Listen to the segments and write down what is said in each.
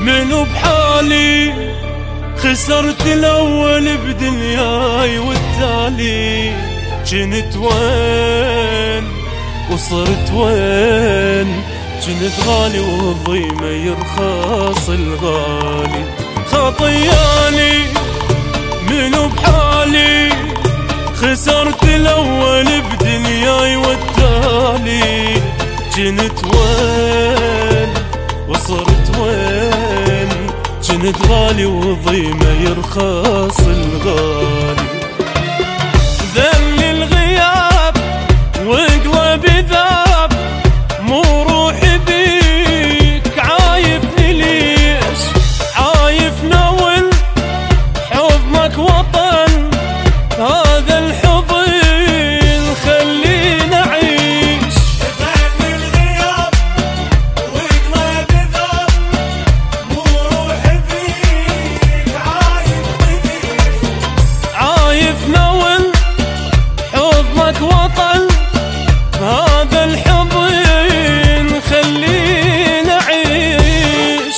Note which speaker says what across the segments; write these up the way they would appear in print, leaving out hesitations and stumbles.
Speaker 1: منو بحالي خسرت الأول بدنياي والتالي جنت وين وصرت وين جنت غالي والضيمة يرخص الغالي خطياني منو بحالي خسرت الأول بدنياي والتالي جنت وين وصرت وين جنت غالي وضيمة يرخص الغالي ذل الغياب وقلبي ذاب مو روحي بيك عايفني ليش عايف نول حضنك وطن هذا الحضن خلينا أعيش
Speaker 2: ذل الغياب وقلبي ذاب مو روحي بيك عايفني ليش
Speaker 1: عايف نول حضنك وطن هذا الحضن خلينا أعيش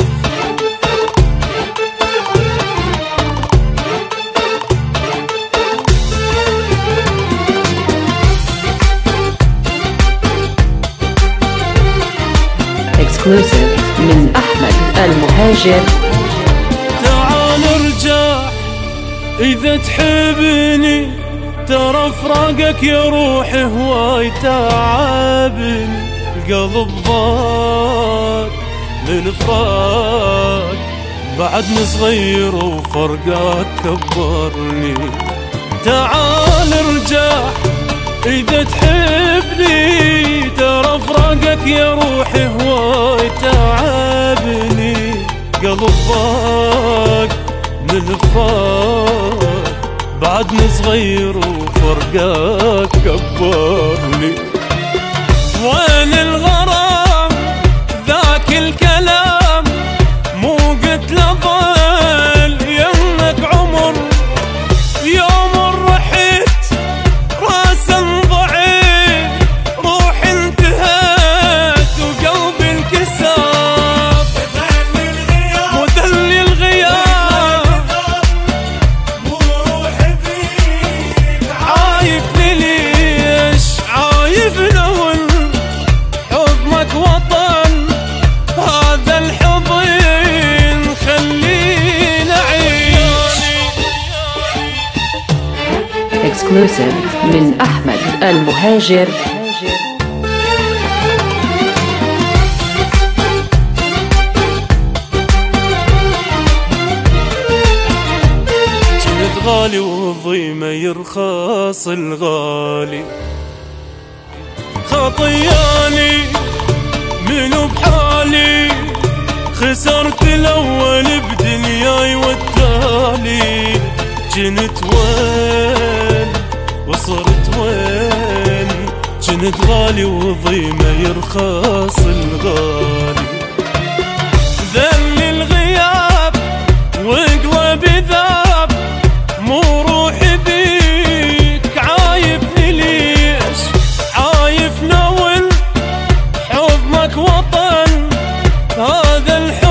Speaker 3: Exclusive من أحمد المهاجر.
Speaker 1: تعال ارجع إذا تحبني ترى فراقك يا روحي هواي تعبني القلب ضاق من فراق بعدني صغير وفرقك كبرني تعال ارجع إذا تحبني ترى فراقك يا روحي هواي تعبني قلب ضاق من فراق بعدني صغير وفرقك كبرني وين الغرام ذاك الكلام مو قلت لظل يمك عمر يوم رحت راسا ضعيف روحي انتهت وقلبي انكسر مذل الغياب
Speaker 2: مو روحي بيك
Speaker 1: عايفني ليش عايف نول حضنك وطن هذا الحضن خلينا أعيش
Speaker 3: Exclusive من أحمد المهاجر.
Speaker 1: جنت غالي والضيمة يرخص الغالي خطياني منو بحالي خسرت الأول بدنياي والتالي جنت وين وصرت وين جنت غالي وضيمة يرخص الغالي ذل الغياب وقلبي ذاب مو روحي بيك عايفني ليش عايف نول حضنك وطن هذا الحضن